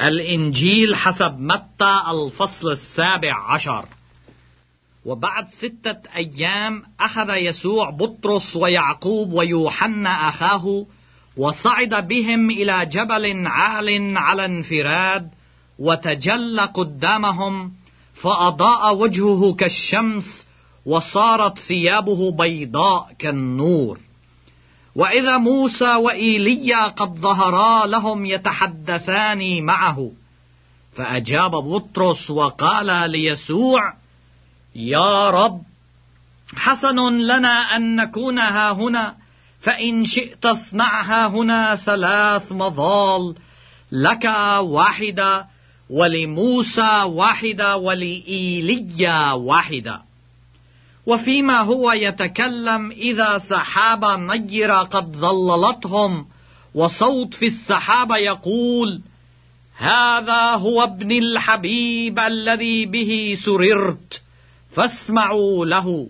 الإنجيل حسب متى الفصل 17. وبعد 6 أيام أخذ يسوع بطرس ويعقوب ويوحنا أخاه وصعد بهم إلى جبل عال على انفراد، وتجلى قدامهم فأضاء وجهه كالشمس، وصارت ثيابه بيضاء كالنور. وإذا موسى وإيليا قد ظهرا لهم يتحدثان معه، فأجاب بطرس وقال ليسوع: يا رب، حسن لنا أن نكون هاهنا، فإن شئت اصنعها هنا 3 مظال، لك 1 ولموسى 1 ولإيليا 1. وفيما هو يتكلم إذا سحابة نيرة قد ظللتهم، وصوت في السحابة يقول: هذا هو ابن الحبيب الذي به سررت، فاسمعوا له.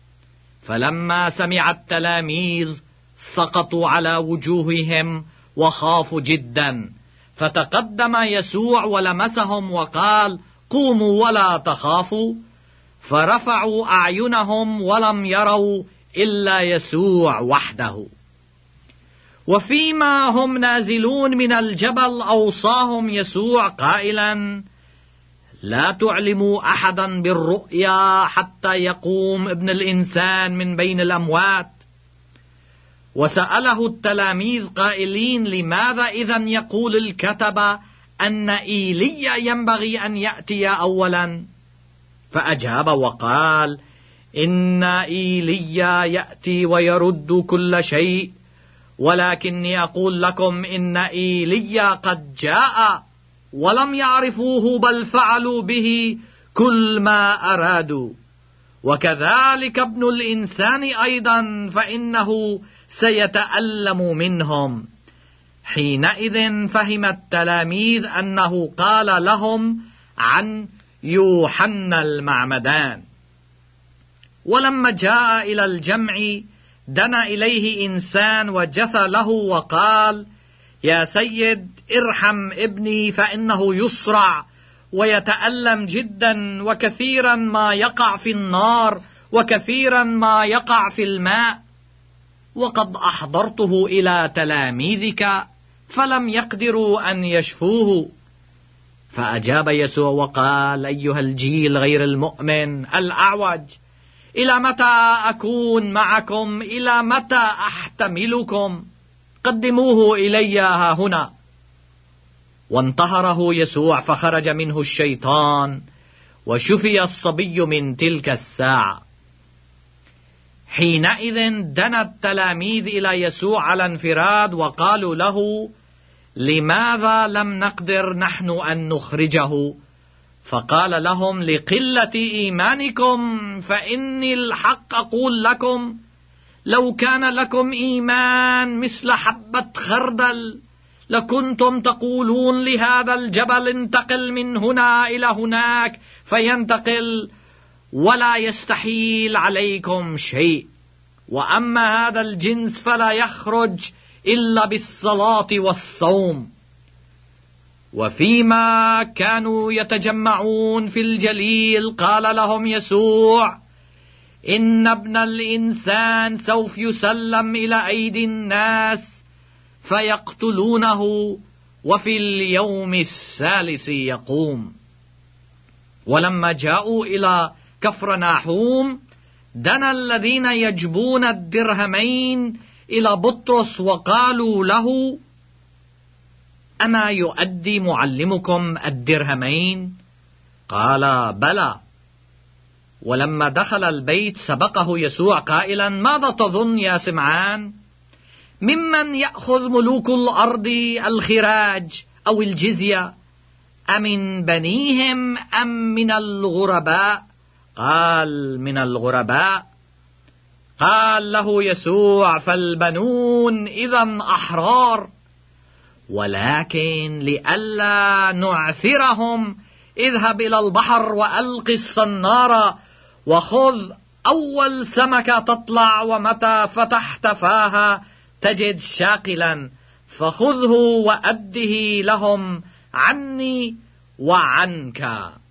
فلما سمع التلاميذ سقطوا على وجوههم وخافوا جدا، فتقدم يسوع ولمسهم وقال: قوموا ولا تخافوا. فرفعوا أعينهم ولم يروا إلا يسوع وحده. وفيما هم نازلون من الجبل أوصاهم يسوع قائلا: لا تعلموا أحدا بالرؤيا حتى يقوم ابن الإنسان من بين الأموات. وسأله التلاميذ قائلين: لماذا إذن يقول الكتبة أن إيليا ينبغي أن يأتي أولا؟ فأجاب وقال: إن إيليا يأتي ويرد كل شيء، ولكني أقول لكم إن إيليا قد جاء ولم يعرفوه، بل فعلوا به كل ما أرادوا. وكذلك ابن الإنسان أيضا، فإنه سيتألم منهم. حينئذ فهم التلاميذ أنه قال لهم عن يوحنا المعمدان. ولما جاء إلى الجمع دنا إليه إنسان وجثى له وقال: يا سيد، ارحم ابني، فإنه يصرع ويتألم جدا، وكثيرا ما يقع في النار وكثيرا ما يقع في الماء، وقد أحضرته إلى تلاميذك فلم يقدروا أن يشفوه. فأجاب يسوع وقال: أيها الجيل غير المؤمن الأعوج، إلى متى أكون معكم؟ إلى متى أحتملكم؟ قدموه إلي هنا. وانتهره يسوع، فخرج منه الشيطان، وشفي الصبي من تلك الساعة. حينئذ دنا التلاميذ إلى يسوع على انفراد وقالوا له: لماذا لم نقدر نحن أن نخرجه؟ فقال لهم: لقلة إيمانكم. فإني الحق أقول لكم، لو كان لكم إيمان مثل حبة خردل، لكنتم تقولون لهذا الجبل: انتقل من هنا إلى هناك، فينتقل، ولا يستحيل عليكم شيء. وأما هذا الجنس فلا يخرج إلا بالصلاة والصوم. وفيما كانوا يتجمعون في الجليل قال لهم يسوع: إن ابن الإنسان سوف يسلم إلى أيدي الناس فيقتلونه، وفي اليوم الثالث يقوم. ولما جاءوا إلى كفرناحوم دنا الذين يجبون الدرهمين إلى بطرس وقالوا له: أما يؤدي معلمكم الدرهمين؟ قال: بلى. ولما دخل البيت سبقه يسوع قائلا: ماذا تظن يا سمعان؟ ممن يأخذ ملوك الأرض الخراج أو الجزية؟ أمن بنيهم أم من الغرباء؟ قال: من الغرباء. قال له يسوع: فالبنون إذن أحرار، ولكن لئلا نعثرهم اذهب إلى البحر وألق الصنارة وخذ أول سمكة تطلع، ومتى فتحت فاها تجد شاقلا، فخذه وأده لهم عني وعنك.